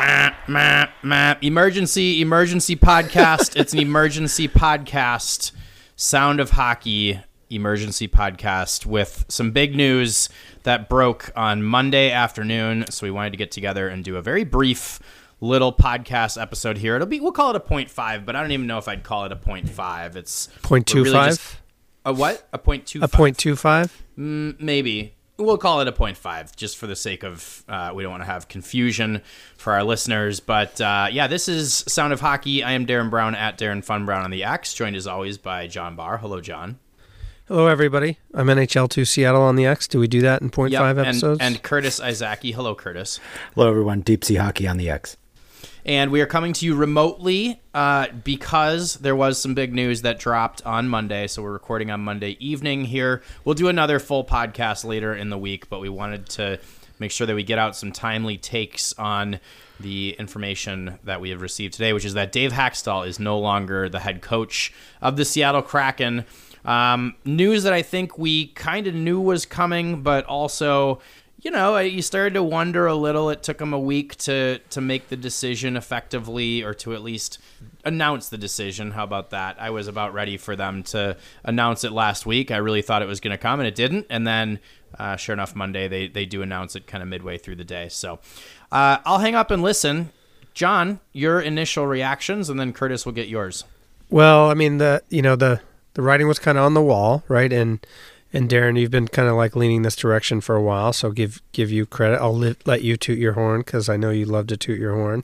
Emergency podcast. It's an emergency podcast. Sound of Hockey emergency podcast with some big news that broke on Monday afternoon. So we wanted to get together and do a very brief little podcast episode here. We'll call it a 0.5, but I don't even know if I'd call it a 0.5. It's 0.25. Really a what? A 0.25. A 0.25. Maybe. We'll call it a 0.5 just for the sake of we don't want to have confusion for our listeners. But yeah, this is Sound of Hockey. I am Darren Brown at Darren Fun Brown on the X, joined as always by John Barr. Hello, John. Hello, everybody. I'm NHL2 Seattle on the X. Do we do that in 0.5 episodes? And Curtis Izaki. Hello, Curtis. Hello, everyone. Deep Sea Hockey on the X. And we are coming to you remotely because there was some big news that dropped on Monday. So we're recording on Monday evening here. We'll do another full podcast later in the week, but we wanted to make sure that we get out some timely takes on the information that we have received today, which is that Dave Hakstol is no longer the head coach of the Seattle Kraken. News that I think we kind of knew was coming, but also, you know, you started to wonder a little. It took him a week to make the decision effectively, or to at least announce the decision. How about that? I was about ready for them to announce it last week. I really thought it was going to come, and it didn't. And then, sure enough, Monday they do announce it kind of midway through the day. So I'll hang up and listen. John, your initial reactions, and then Curtis will get yours. Well, I mean, the writing was kind of on the wall, right? And Darren, you've been kind of like leaning this direction for a while, so give you credit. I'll let you toot your horn because I know you love to toot your horn.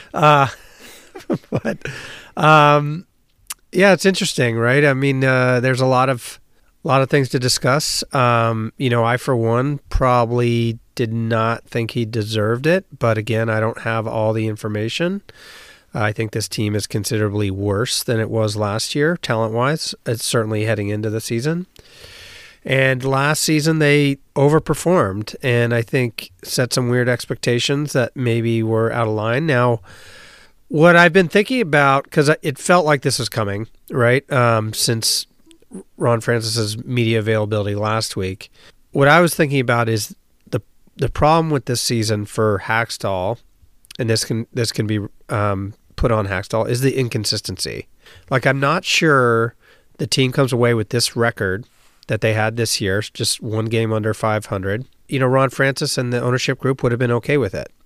But yeah, it's interesting, right? I mean, there's a lot of things to discuss. I for one probably did not think he deserved it, but again, I don't have all the information. I think this team is considerably worse than it was last year, talent-wise. It's certainly heading into the season. And last season, they overperformed and I think set some weird expectations that maybe were out of line. Now, what I've been thinking about, because it felt like this was coming, right, since Ron Francis's media availability last week, what I was thinking about is the problem with this season for Hakstol, and this can be put on Hakstol, is the inconsistency. Like, I'm not sure the team comes away with this record that they had this year, just one game under 500. You know, Ron Francis and the ownership group would have been okay with it.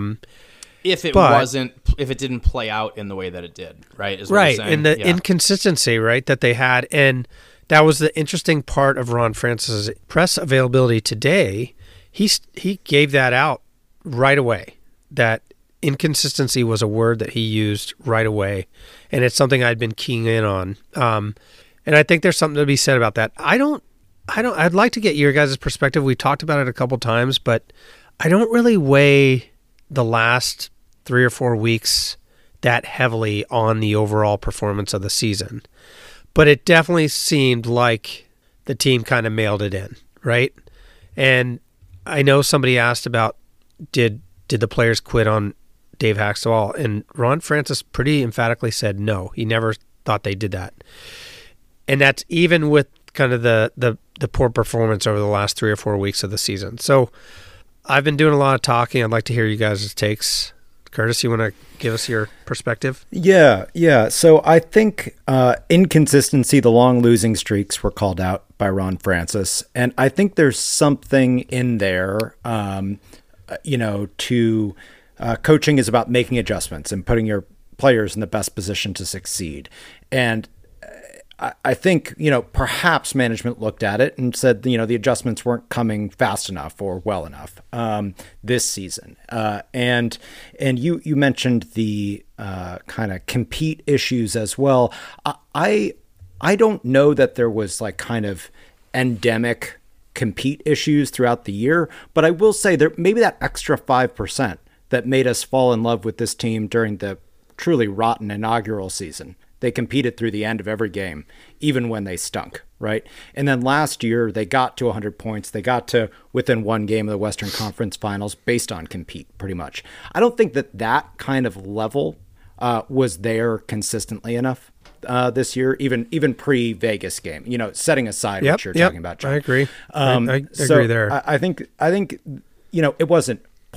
If it didn't play out in the way that it did, right? Is what right, you're saying? and the inconsistency, right, that they had. And that was the interesting part of Ron Francis's press availability today. He gave that out right away, that inconsistency was a word that he used right away, and it's something I'd been keying in on. And I think there's something to be said about that. I'd like to get your guys' perspective. We talked about it a couple times, but I don't really weigh the last 3 or 4 weeks that heavily on the overall performance of the season. But it definitely seemed like the team kind of mailed it in, right? And I know somebody asked about did the players quit on Dave Hakstol, and Ron Francis pretty emphatically said no. He never thought they did that. And that's even with kind of the poor performance over the last 3 or 4 weeks of the season. So I've been doing a lot of talking. I'd like to hear you guys' takes. Curtis, you want to give us your perspective? Yeah. So I think inconsistency, the long losing streaks were called out by Ron Francis. And I think there's something in there, to coaching is about making adjustments and putting your players in the best position to succeed. And I think, perhaps management looked at it and said, the adjustments weren't coming fast enough or well enough this season. And you mentioned the kind of compete issues as well. I don't know that there was like kind of endemic compete issues throughout the year, but I will say there maybe that extra 5% that made us fall in love with this team during the truly rotten inaugural season. They competed through the end of every game, even when they stunk, right? And then last year, they got to 100 points. They got to within one game of the Western Conference Finals based on compete, pretty much. I don't think that kind of level was there consistently enough this year, even pre-Vegas game, setting aside what you're talking about, John. I agree. I agree there. I think it wasn't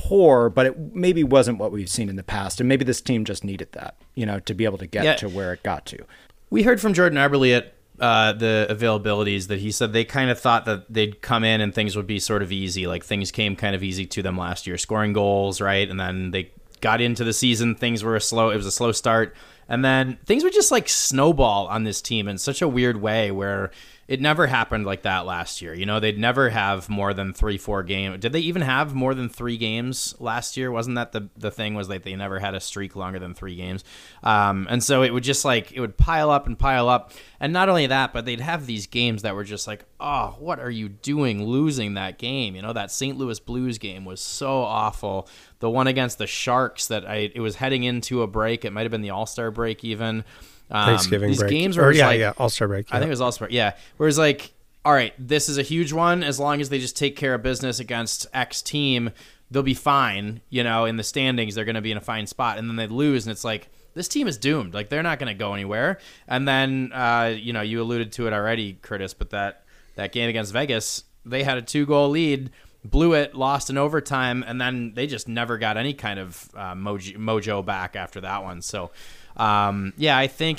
poor, but it maybe wasn't what we've seen in the past. And maybe this team just needed that, to be able to get to where it got to. We heard from Jordan Eberle at the availabilities that he said they kind of thought that they'd come in and things would be sort of easy. Like things came kind of easy to them last year, scoring goals, right? And then they got into the season. It was a slow start. And then things would just like snowball on this team in such a weird way where it never happened like that last year. They'd never have more than 3-4 games. Did they even have more than 3 games last year? Wasn't that the thing, was that they never had a streak longer than 3 games? And so it would just it would pile up and pile up. And not only that, but they'd have these games that were just like, oh, what are you doing losing that game? That St. Louis Blues game was so awful. The one against the Sharks it was heading into a break. It might have been the All-Star break even. Thanksgiving these break. Games were All-Star break. Yeah. I think it was All-Star. Yeah. Whereas all right, this is a huge one. As long as they just take care of business against X team, they'll be fine. In the standings, they're going to be in a fine spot. And then they lose, and it's like, this team is doomed. They're not going to go anywhere. And then, you alluded to it already, Curtis, but that game against Vegas, they had a 2-goal lead, blew it, lost in overtime, and then they just never got any kind of mojo back after that one. So, I think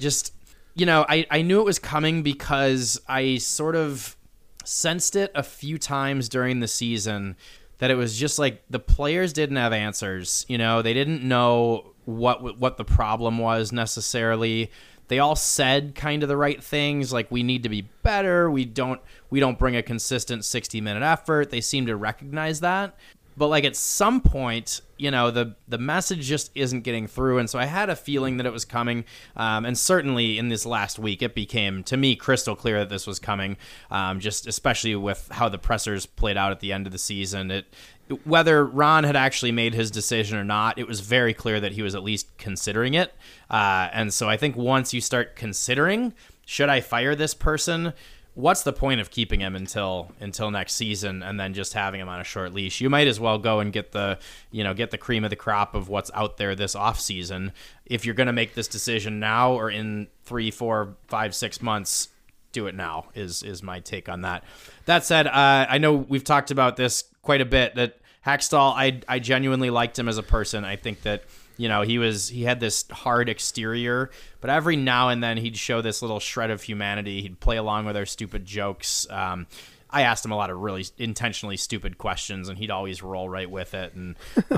I knew it was coming because I sort of sensed it a few times during the season that it was just like the players didn't have answers. They didn't know what the problem was necessarily. They all said kind of the right things, like we need to be better. We don't bring a consistent 60-minute effort. They seem to recognize that. But at some point, the message just isn't getting through. And so I had a feeling that it was coming. And certainly in this last week, it became, to me, crystal clear that this was coming, just especially with how the pressers played out at the end of the season. Whether Ron had actually made his decision or not, it was very clear that he was at least considering it. And so I think once you start considering, should I fire this person? What's the point of keeping him until next season and then just having him on a short leash? You might as well go and get the cream of the crop of what's out there this offseason. If you're going to make this decision now or in 3, 4, 5, 6 months, do it now is my take on that. That said, I know we've talked about this quite a bit, that Hakstol, I genuinely liked him as a person. I think that he had this hard exterior, but every now and then he'd show this little shred of humanity. He'd play along with our stupid jokes. I asked him a lot of really intentionally stupid questions, and he'd always roll right with it. And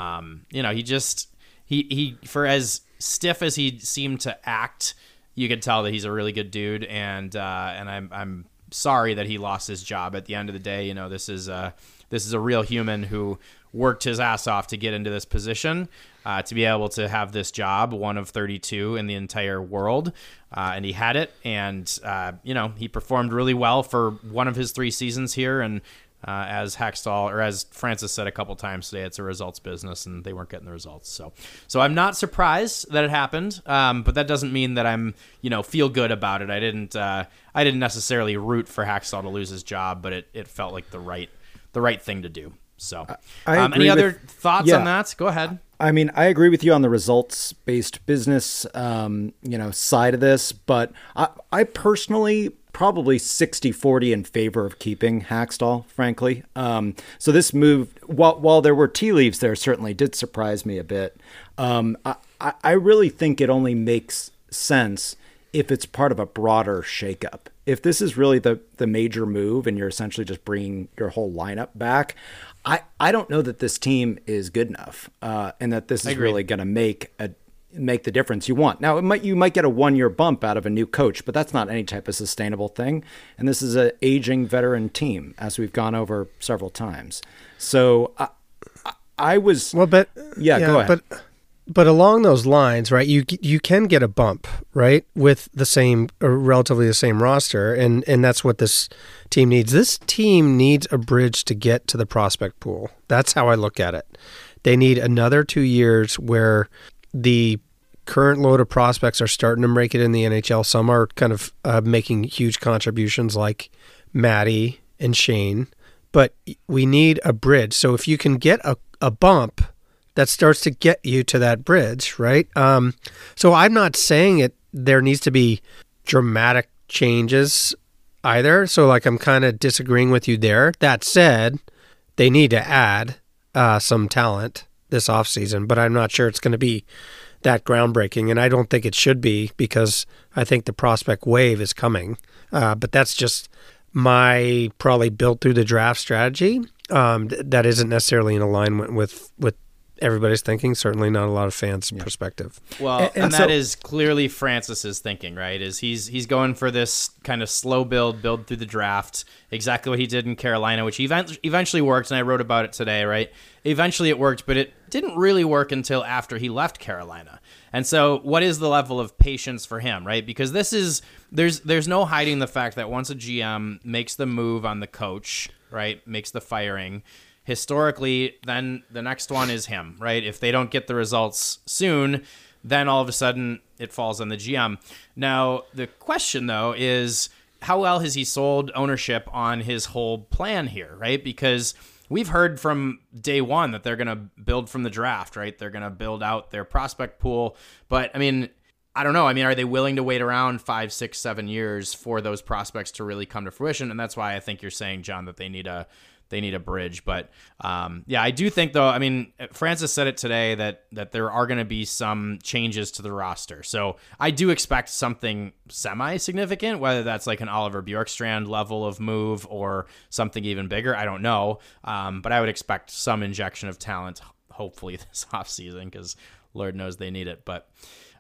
he for as stiff as he seemed to act, you could tell that he's a really good dude. And I'm sorry that he lost his job. At the end of the day, this is a real human who worked his ass off to get into this position, to be able to have this job, one of 32 in the entire world. And he had it. And, he performed really well for one of his 3 seasons here. And as Hakstol, or as Francis said a couple times today, it's a results business, and they weren't getting the results. So I'm not surprised that it happened. But that doesn't mean that I'm, feel good about it. I didn't necessarily root for Hakstol to lose his job, but it felt like the right thing to do. So, any other thoughts on that? Go ahead. I mean, I agree with you on the results-based business, side of this, but I personally probably 60-40 in favor of keeping Hakstol, frankly. So this move, while there were tea leaves there, certainly did surprise me a bit. I really think it only makes sense if it's part of a broader shakeup. If this is really the major move and you're essentially just bringing your whole lineup back, I don't know that this team is good enough, and that this is really going to make the difference you want. Now, you might get a 1-year bump out of a new coach, but that's not any type of sustainable thing. And this is an aging veteran team, as we've gone over several times. So I was go ahead. But along those lines, right, you can get a bump, right, with the same or relatively the same roster, and that's what this team needs. This team needs a bridge to get to the prospect pool. That's how I look at it. They need another 2 years where the current load of prospects are starting to make it in the NHL. Some are kind of making huge contributions like Matty and Shane, but we need a bridge. So if you can get a bump that starts to get you to that bridge, right? So I'm not saying there needs to be dramatic changes either. So I'm kind of disagreeing with you there. That said, they need to add some talent this offseason, but I'm not sure it's going to be that groundbreaking, and I don't think it should be because I think the prospect wave is coming. But that's just my probably built through the draft strategy. That isn't necessarily in alignment with everybody's thinking, certainly not a lot of fans' perspective. Well, and that is clearly Francis's thinking, right? Is he's going for this kind of slow build through the draft, exactly what he did in Carolina, which eventually worked, and I wrote about it today, right? Eventually it worked, but it didn't really work until after he left Carolina. And so what is the level of patience for him, right? Because there's no hiding the fact that once a GM makes the move on the coach, right, makes the firing, historically, then the next one is him, right? If they don't get the results soon, then all of a sudden it falls on the GM. Now, the question, though, is how well has he sold ownership on his whole plan here, right? Because we've heard from day one that they're going to build from the draft, right? They're going to build out their prospect pool. But, I mean, I don't know. I mean, are they willing to wait around 5, 6, 7 years for those prospects to really come to fruition? And that's why I think you're saying, John, that they need a bridge. But I do think, though, I mean, Francis said it today that there are going to be some changes to the roster. So I do expect something semi-significant, whether that's like an Oliver Bjorkstrand level of move or something even bigger. I don't know. But I would expect some injection of talent, hopefully this offseason, because Lord knows they need it. But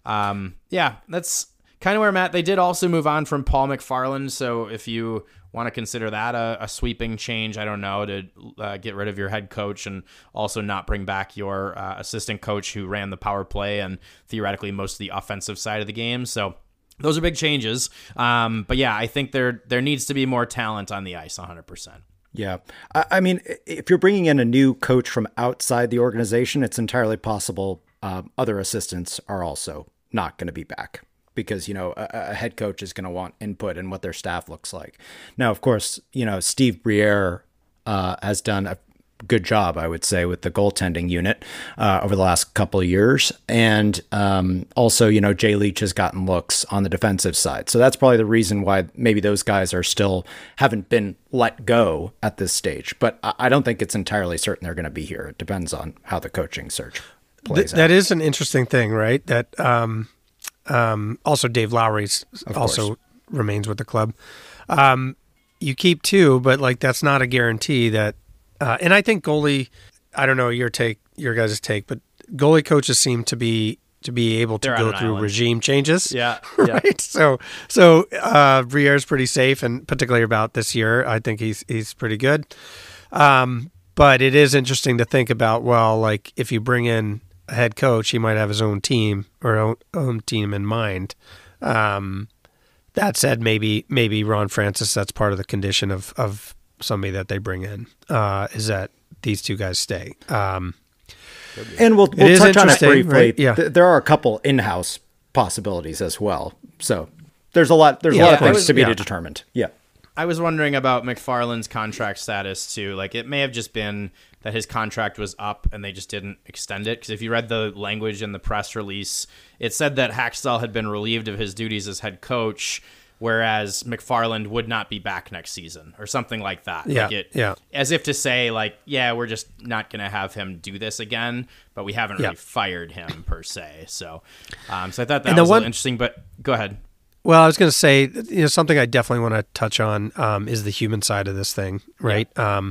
that's kind of where I'm at. They did also move on from Paul McFarland. So if you want to consider that a sweeping change, I don't know, to get rid of your head coach and also not bring back your assistant coach who ran the power play and theoretically most of the offensive side of the game. So those are big changes. But yeah, I think there needs to be more talent on the ice 100%. Yeah. I mean, if you're bringing in a new coach from outside the organization, it's entirely possible other assistants are also not going to be back, because, you know, a head coach is going to want input in what their staff looks like. Now, of course, you know, Steve Briere has done a good job, I would say, with the goaltending unit over the last couple of years. And also, you know, Jay Leach has gotten looks on the defensive side. So that's probably the reason why maybe those guys haven't been let go at this stage. But I don't think it's entirely certain they're going to be here. It depends on how the coaching search plays out. That is an interesting thing, right? That also Dave Lowry's also remains with the club. You keep two, but like that's not a guarantee that. And I think goalie, I don't know your guys' take, but goalie coaches seem to be able to go through regime changes. Yeah. Right. So Briere's pretty safe, and particularly about this year, I think he's pretty good. But it is interesting to think about, well, like if you bring in a head coach, he might have his own team or own team in mind. That said, maybe Ron Francis, that's part of the condition of somebody that they bring in, is that these two guys stay. And we'll touch on it briefly. Right? Yeah. There are a couple in-house possibilities as well. So there's a lot of things to be determined. Yeah. I was wondering about McFarland's contract status too. Like, it may have just been that his contract was up and they just didn't extend it. Because if you read the language in the press release, it said that Hackstall had been relieved of his duties as head coach, whereas McFarland would not be back next season or something like that. Yeah. As if to say, like, yeah, we're just not going to have him do this again, but we haven't really fired him per se. So I thought that was a little interesting, but go ahead. Well, I was going to say, something I definitely want to touch on is the human side of this thing, right?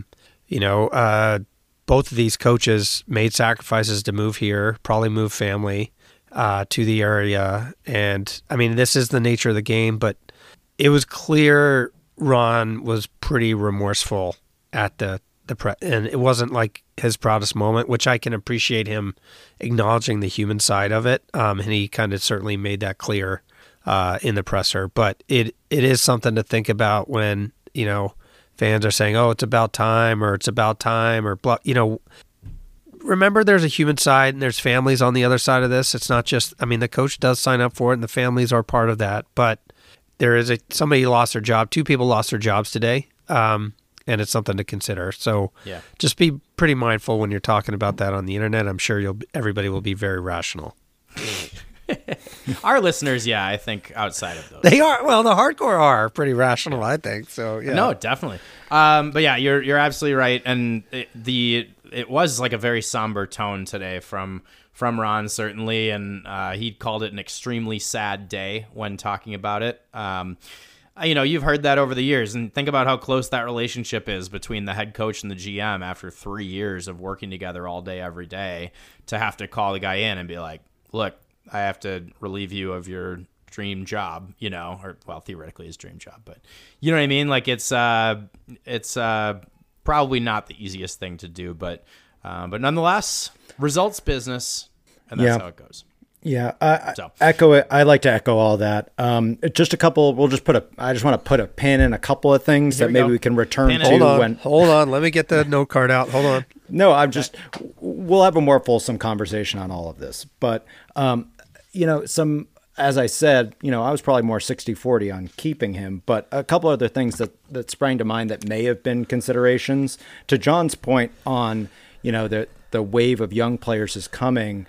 Yeah. Both of these coaches made sacrifices to move here, probably move family to the area. And I mean, this is the nature of the game, but it was clear Ron was pretty remorseful at the and it wasn't like his proudest moment, which I can appreciate him acknowledging the human side of it. And he kind of certainly made that clear in the presser. But it is something to think about when, fans are saying, oh, it's about time or blah, remember there's a human side and there's families on the other side of this. It's not just, the coach does sign up for it and the families are part of that, but there is somebody lost their job. 2 people lost their jobs today. And it's something to consider. So just be pretty mindful when you're talking about that on the internet. I'm sure everybody will be very rational. Our listeners, I think outside of those. They are. Well, the hardcore are pretty rational, I think. So, yeah. No, definitely. But yeah, you're absolutely right. And the it was like a very somber tone today from Ron, certainly, and he called it an extremely sad day when talking about it. You've heard that over the years, and think about how close that relationship is between the head coach and the GM after 3 years of working together all day, every day, to have to call the guy in and be like, look, I have to relieve you of your dream job, or theoretically his dream job, but you know what I mean? Like it's probably not the easiest thing to do, but nonetheless, results business, and that's how it goes. Yeah, echo it. I like to echo all that. Just a couple. I just want to put a pin in a couple of things that maybe we can return to. Hold on. Let me get the note card out. Hold on. No, we'll have a more fulsome conversation on all of this. But, as I said, I was probably more 60-40 on keeping him, but a couple other things that sprang to mind that may have been considerations. To John's point on, the wave of young players is coming.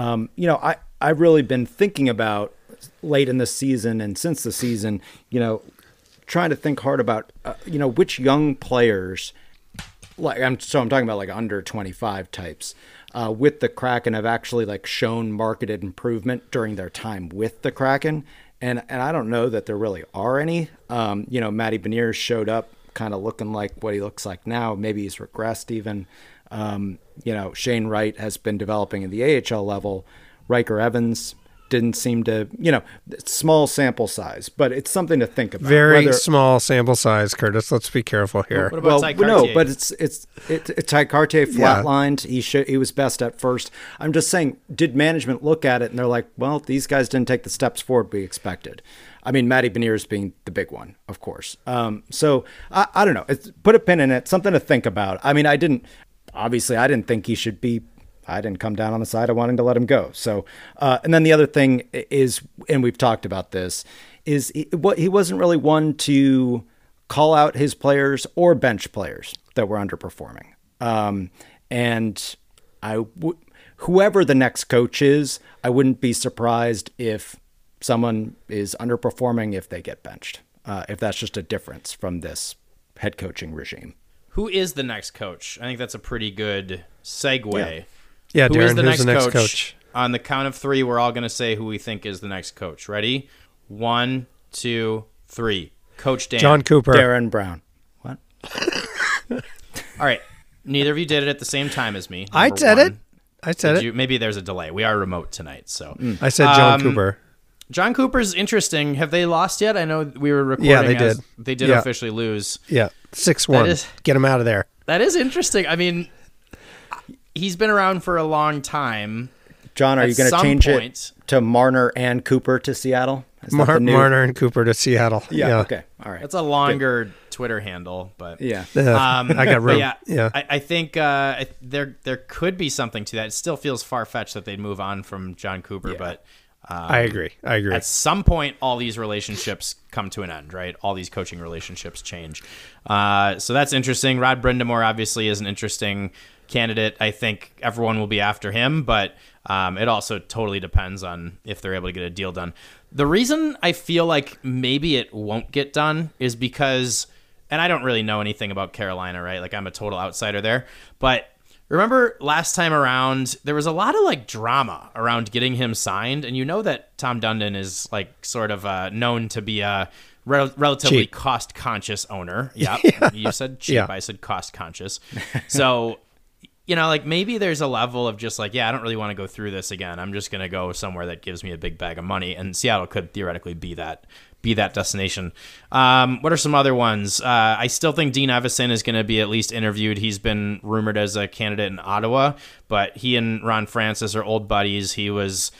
I've really been thinking about late in the season and since the season, trying to think hard about, which young players, I'm talking about like under 25 types, with the Kraken have actually shown marketed improvement during their time with the Kraken. And I don't know that there really are any. Matty Beniers showed up kind of looking like what he looks like now. Maybe he's regressed even. Shane Wright has been developing at the AHL level. Riker Evans didn't seem to, small sample size, but it's something to think about. Very small sample size, Curtis. Let's be careful here. What about Ty Cartier? No, but it's Ty Cartier flatlined. Yeah. He was best at first. I'm just saying, did management look at it and they're like, well, these guys didn't take the steps forward we expected? I mean, Matty Beniers being the big one, of course. So I don't know. Put a pin in it. Something to think about. I mean, I didn't think he should be. I didn't come down on the side of wanting to let him go. So, and then the other thing is, and we've talked about this, is he wasn't really one to call out his players or bench players that were underperforming. And whoever the next coach is, I wouldn't be surprised if someone is underperforming if they get benched, if that's just a difference from this head coaching regime. Who is the next coach? I think that's a pretty good segue. Yeah, Darren, who's the next coach? On the count of three, we're all going to say who we think is the next coach. Ready? 1, 2, 3. Coach Dan. John Cooper. Darren Brown. What? All right. Neither of you did it at the same time as me. I said it. Maybe there's a delay. We are remote tonight, so. I said John Cooper. John Cooper's interesting. Have they lost yet? I know we were recording. Yeah, they did. They did officially lose. Yeah, 6-1. Get him out of there. That is interesting. I mean, he's been around for a long time. John, are you going to change it to Marner and Cooper to Seattle? Marner and Cooper to Seattle. Yeah. Okay. All right. That's a longer Twitter handle, but yeah. I got room. Yeah. I think there could be something to that. It still feels far fetched that they'd move on from John Cooper, but. I agree. At some point, all these relationships come to an end, right? All these coaching relationships change. So that's interesting. Rod Brindamore obviously is an interesting candidate. I think everyone will be after him, but it also totally depends on if they're able to get a deal done. The reason I feel like maybe it won't get done is because, and I don't really know anything about Carolina, right? Like I'm a total outsider there, but remember last time around, there was a lot of drama around getting him signed. And you know that Tom Dundon is sort of known to be a relatively cost conscious owner. Yep. Yeah. You said cheap. Yeah. I said cost conscious. So, maybe there's a level of just I don't really want to go through this again. I'm just going to go somewhere that gives me a big bag of money. And Seattle could theoretically be that destination. What are some other ones? I still think Dean Evason is going to be at least interviewed. He's been rumored as a candidate in Ottawa, but he and Ron Francis are old buddies. There was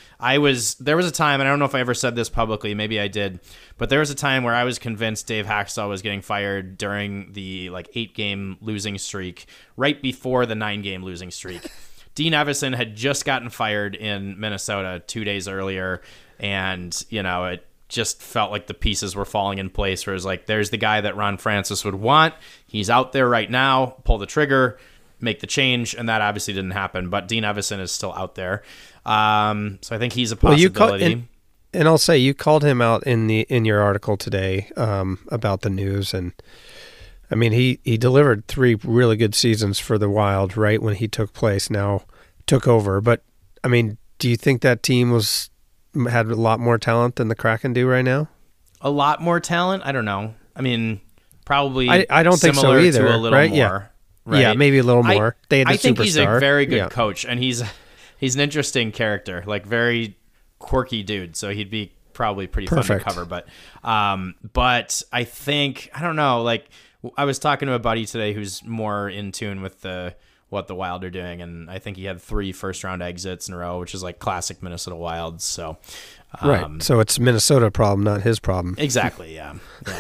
a time, and I don't know if I ever said this publicly, maybe I did, but there was a time where I was convinced Dave Hacksaw was getting fired during the 8-game losing streak, right before the 9-game losing streak. Dean Evason had just gotten fired in Minnesota 2 days earlier, and it just felt like the pieces were falling in place, where it was there's the guy that Ron Francis would want. He's out there right now. Pull the trigger, make the change, and that obviously didn't happen. But Dean Evason is still out there, so I think he's a possibility. And I'll say you called him out in your article today about the news, and I mean, he delivered 3 really good seasons for the Wild right when he took over. But, I mean, do you think that team had a lot more talent than the Kraken do right now? A lot more talent? I don't know. I mean, probably I don't think so similar either, to a little right? more. Yeah. Right? Yeah, maybe a little more. They had I think superstar. he's a very good Yeah. coach, and he's an interesting character, like very quirky dude. So he'd be probably pretty Perfect. fun to cover. But I think, I don't know. Like, I was talking to a buddy today who's more in tune with what the Wild are doing, and I think he had 3 first-round exits in a row, which is like classic Minnesota Wild. So, Right. So it's Minnesota problem, not his problem. Exactly. Yeah.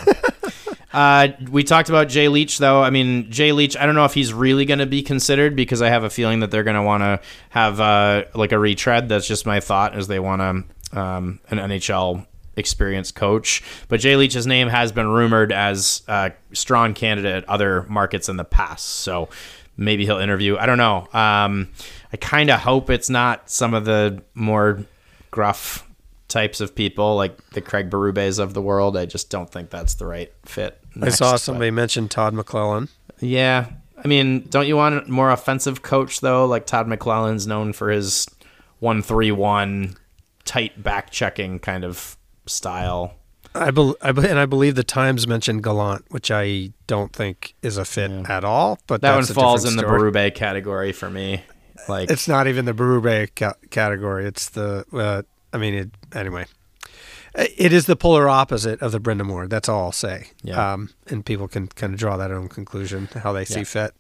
We talked about Jay Leach, though. I mean, Jay Leach, I don't know if he's really going to be considered, because I have a feeling that they're going to want to have like a retread. That's just my thought, as they want an NHL experienced coach. But Jay Leach's name has been rumored as a strong candidate at other markets in the past. So maybe he'll interview. I don't know. I kind of hope it's not some of the more gruff types of people like the Craig Berubes of the world. I just don't think that's the right fit. I saw somebody mention Todd McClellan. Yeah. I mean, don't you want a more offensive coach, though? Like Todd McClellan's known for his 1-3-1 tight back checking kind of style. I believe the Times mentioned Gallant, which I don't think is a fit at all. But that one that's falls in the story. Berube category for me. Like, it's not even the Berube category. It's the anyway. It is the polar opposite of the Brind'Amour. That's all I'll say. Yeah. And people can kind of draw that own conclusion how they see fit.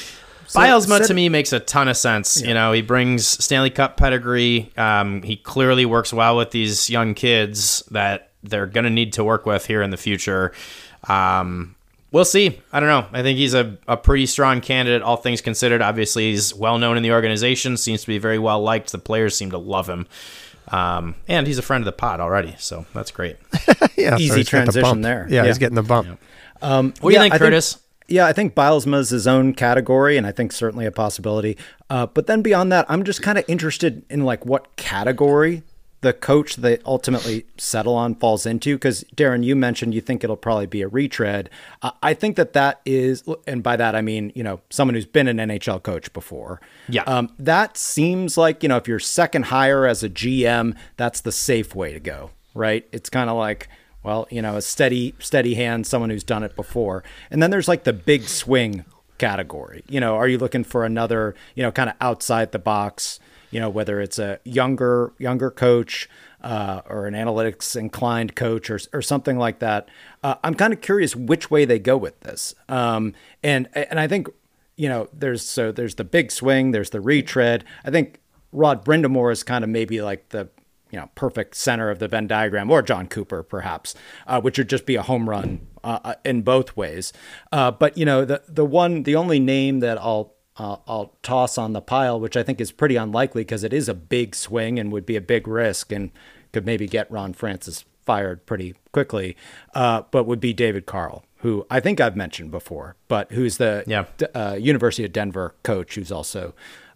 Bylsma to me makes a ton of sense. Yeah. You know, he brings Stanley Cup pedigree. He clearly works well with these young kids that they're going to need to work with here in the future. We'll see. I don't know. I think he's a pretty strong candidate, all things considered. Obviously, he's well known in the organization, seems to be very well liked. The players seem to love him. And he's a friend of the pod already, so that's great. Yeah, easy transition there. Yeah, he's getting the bump. Yeah. What do you think, Curtis? I think Bylsma's his own category, and I think certainly a possibility. But then beyond that, I'm just kind of interested in like what category the coach they ultimately settle on falls into. Because Darren, you mentioned you think it'll probably be a retread. I think that is, and by that I mean, you know, someone who's been an NHL coach before. Yeah. That seems like, you know, if you're second hire as a GM, that's the safe way to go, right? It's kind of like, well, you know, a steady hand, someone who's done it before. And then there's like the big swing category. You know, are you looking for another, you know, kind of outside the box, you know, whether it's a younger coach or an analytics inclined coach or something like that. I'm kind of curious which way they go with this. And I think, you know, there's the big swing, there's the retread. I think Rod Brind'Amour is kind of maybe like the, you know, perfect center of the Venn diagram, or John Cooper perhaps, which would just be a home run in both ways. But you know, the only name that I'll toss on the pile, which I think is pretty unlikely because it is a big swing and would be a big risk and could maybe get Ron Francis fired pretty quickly, but would be David Carl, who I think I've mentioned before, but who's the University of Denver coach who's also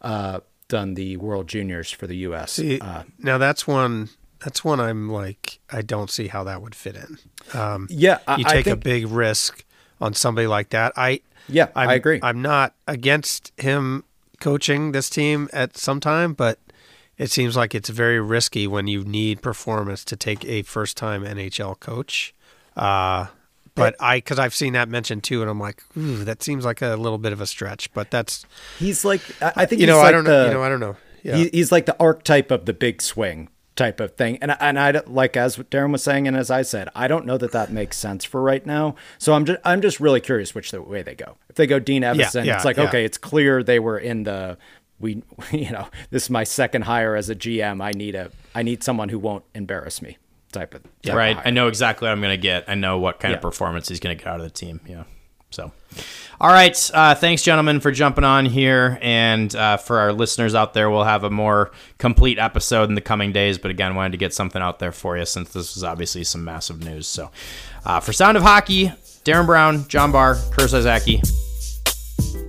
done the World Juniors for the U.S. See, now that's one I'm like, I don't see how that would fit in. You take a big risk on somebody like that. I agree. I'm not against him coaching this team at some time, but it seems like it's very risky when you need performance to take a first-time NHL coach. But because I've seen that mentioned too, and I'm like, ooh, that seems like a little bit of a stretch. But he's like, I think I don't know. Yeah. He's like the archetype of the big swing type of thing, and I like, as Darren was saying, and as I said, I don't know that makes sense for right now. So I'm just really curious which way they go. If they go Dean Evason, it's like okay, it's clear they were in the you know, this is my second hire as a GM. I need someone who won't embarrass me. Type right. Of I know exactly what I'm going to get. I know what kind of performance he's going to get out of the team. Yeah. So, all right. Thanks, gentlemen, for jumping on here. And for our listeners out there, we'll have a more complete episode in the coming days. But again, wanted to get something out there for you since this was obviously some massive news. So for Sound of Hockey, Darren Brown, John Barr, Curtis Izaki.